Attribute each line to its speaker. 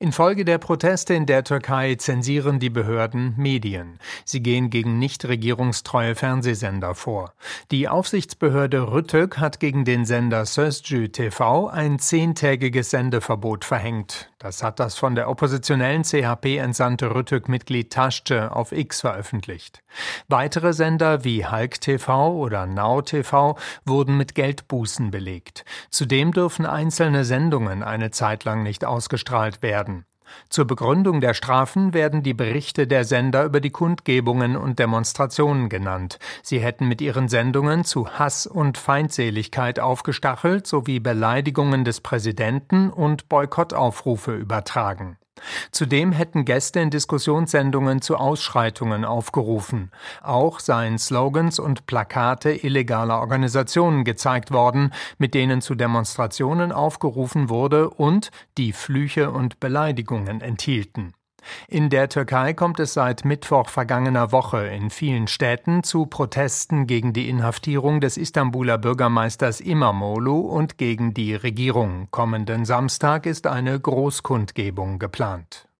Speaker 1: Infolge der Proteste in der Türkei zensieren die Behörden Medien. Sie gehen gegen nicht regierungstreue Fernsehsender vor. Die Aufsichtsbehörde Rütük hat gegen den Sender Sözcü TV ein 10-tägiges Sendeverbot verhängt. Das hat das von der oppositionellen CHP entsandte Rütük-Mitglied Taşçı auf X veröffentlicht. Weitere Sender wie Halk TV oder Now TV wurden mit Geldbußen belegt. Zudem dürfen einzelne Sendungen eine Zeit lang nicht ausgestrahlt werden. Zur Begründung der Strafen werden die Berichte der Sender über die Kundgebungen und Demonstrationen genannt. Sie hätten mit ihren Sendungen zu Hass und Feindseligkeit aufgestachelt sowie Beleidigungen des Präsidenten und Boykottaufrufe übertragen. Zudem hätten Gäste in Diskussionssendungen zu Ausschreitungen aufgerufen. Auch seien Slogans und Plakate illegaler Organisationen gezeigt worden, mit denen zu Demonstrationen aufgerufen wurde und die Flüche und Beleidigungen enthielten. In der Türkei kommt es seit Mittwoch vergangener Woche in vielen Städten zu Protesten gegen die Inhaftierung des Istanbuler Bürgermeisters İmamoğlu und gegen die Regierung. Kommenden Samstag ist eine Großkundgebung geplant.